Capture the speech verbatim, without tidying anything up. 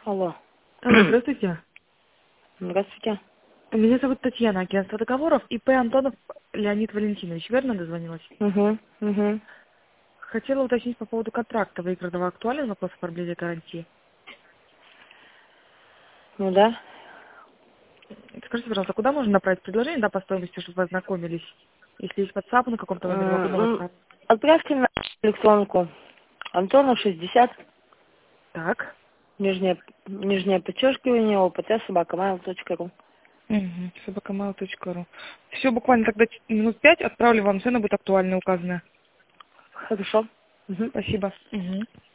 Алло. Алло, здравствуйте. Здравствуйте. Меня зовут Татьяна, агентство договоров, И П Антонов Леонид Валентинович. Верно дозвонилась? Угу, угу. Хотела уточнить по поводу контракта. Выигранного актуален вопрос оформления гарантии? Ну да. Скажите, пожалуйста, куда можно направить предложение, да, по стоимости, чтобы вы ознакомились? Если есть WhatsApp на каком-то номере, могу на М, WhatsApp. Отправьте на электронку. Антонов шестьдесят, Так. нижнее, нижнее подчеркивание, опт собака mail точка ру. Угу. собака точка ру. Все, буквально тогда ч- минут пять отправлю вам, цена будет актуальная указанная. Хорошо. Угу. Спасибо. Угу.